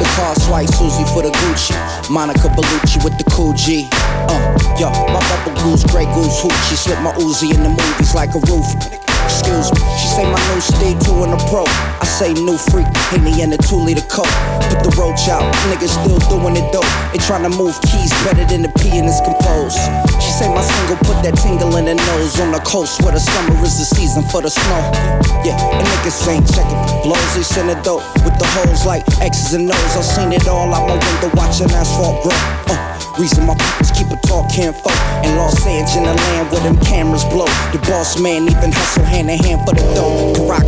The car swipe Susie for the Gucci. Monica Bellucci with the cool G. Yo, my bubble goose, Grey Goose hoochie. Slip my Uzi in the movies like a roof. Excuse me, she say my new Steve 2 in the pro. I say new freak, Henny in the 2-liter Coke. Put the roach out, niggas still doing it though. They tryna move keys better than the P and it's composed. She say my single put that tingle in the nose. On the coast where the summer is the season for the snow. Yeah, and niggas ain't checking for blows. They send a dope with the hoes like X's and O's. I seen it all out my window watching asphalt grow. Reason my peoples keep a talking folk. And Los Angeles in the land where them cameras blow. The boss man even hustle hand in hand for the dough. Barack